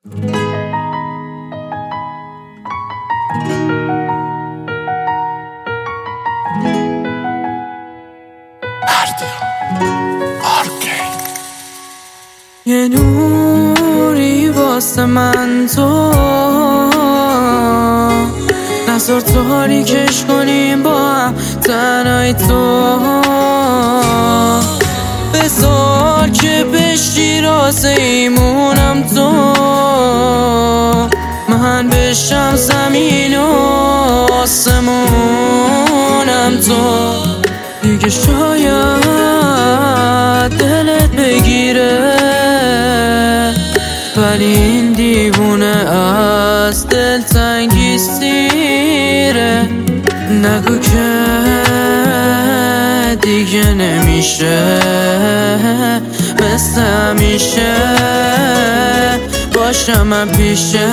یه نوری واسه من تو نظر تاریکش کنیم با هم تنهای تو بذار که بشی راسه ایمونم تو من بشم زمین و آسمونم تو دیگه شاید دلت بگیره ولی این دیوونه از دلتنگی سیره نگو که دیگه نمیشه مثل همیشه باشم من پیشه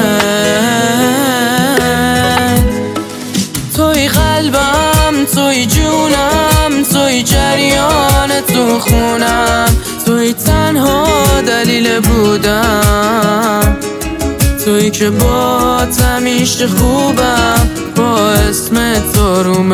توی قلبم توی جونم توی جریان تو خونم توی تنها دلیل بودم توی که با همیشه خوبم با اسم تو روم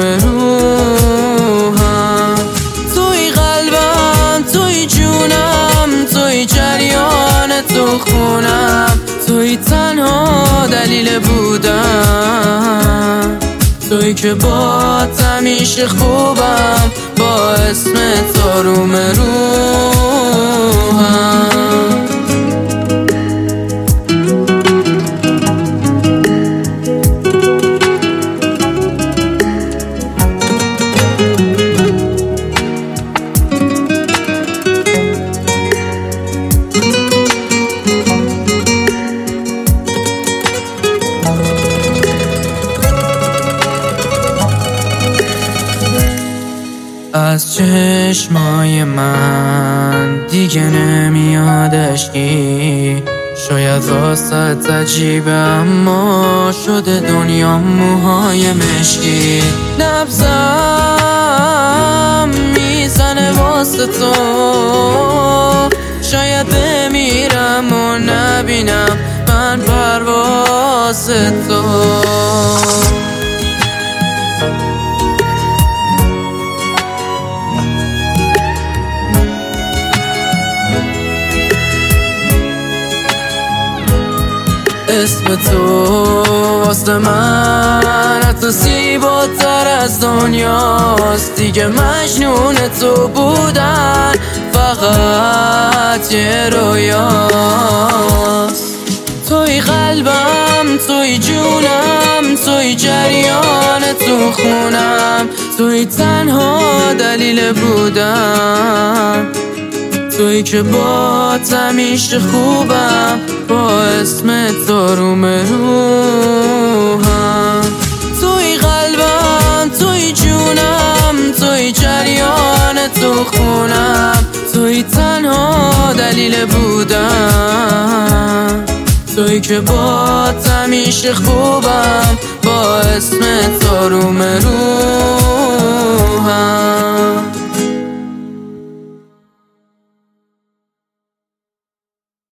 روحم توی قلبم توی جونم توی جریان تو خونم توی تنها دلیل بودم توی که با همیشه خوبم با اسم تو روم روحم از چشمای من دیگه نمیاد اشکی شاید واسط عجیبه اما شده دنیا موهای مشکی نبضم میزنه واسه تو شاید بمیرم و نبینم من پرواز تو اسم تو واسه من حتی زیباتر از دنیاست دیگه مجنون تو بودن فقط یه رویاست توی قلبم توی جونم توی جریان تو خونم توی تنها دلیل بودم توی که با همیشه خوبم با اسم تو روم روحم توی قلبم توی جونم توی جریان تو خونم توی تنها دلیل بودم توی که با همیشه خوبم با اسم تو روم روحم